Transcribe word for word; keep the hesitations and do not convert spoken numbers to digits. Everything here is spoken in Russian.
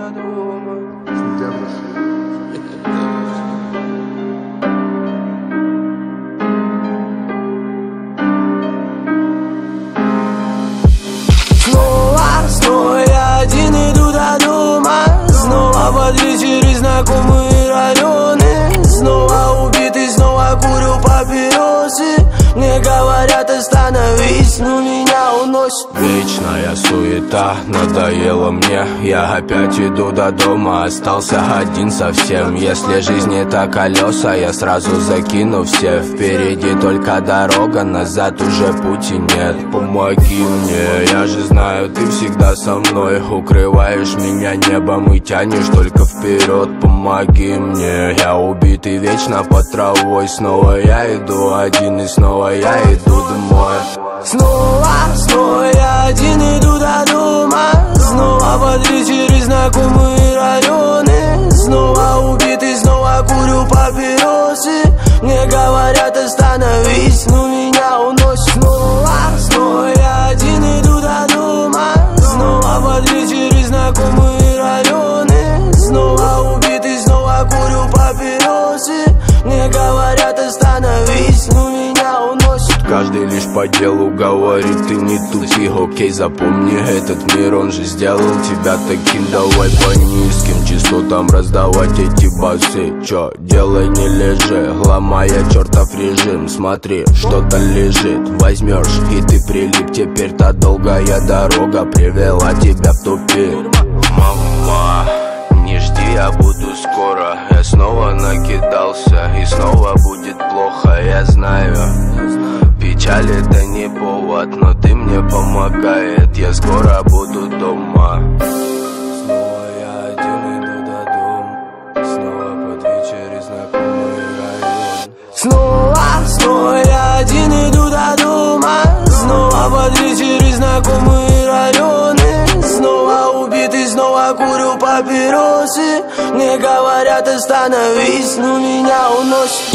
дома. Снова, снова я один иду до дома. Снова под вечер и знакомые районы. Снова убитый, снова курю папиросы. Мне говорят, остановись, но меня уносит. Вечная суета надоела мне. Я опять иду до дома, остался один совсем. Если жизнь это колеса, я сразу закину все. Впереди только дорога, назад уже пути нет. Помоги мне, я же знаю, ты всегда со мной. Укрываешь меня небом и тянешь только вперед. Помоги мне, я убитый вечно под травой. Снова я иду один и снова я иду домой. Снова, снова я один иду до дома. Снова под вечер и знакомые районы. Снова убитый, снова курю папиросы. Мне говорят, остановись, но меня уносит. Снова, снова я один иду до дома. Снова под вечер и знакомые районы. Снова убитый, снова курю папиросы. Мне говорят, остановись, но меня уносит. Каждый лишь по делу говорит, ты не тупи. Окей, запомни, этот мир, он же сделал тебя таким. Давай по низким частотам раздавать эти басы. Чё, делай, не лежи, ломая чертов режим. Смотри, что-то лежит, возьмешь и ты прилип. Теперь та долгая дорога привела тебя в тупик. Мама, не жди, я буду скоро. Я снова накидался и снова будет плохо, я знаю. Печаль это не повод, но ты мне помогает. Я скоро буду дома. Снова я один иду до дома. Снова под вечер и знакомый район. Снова, снова я один иду до дома. Снова под вечер и знакомые районы. Снова убитый, снова курю папиросы. Мне говорят, остановись, но меня уносит.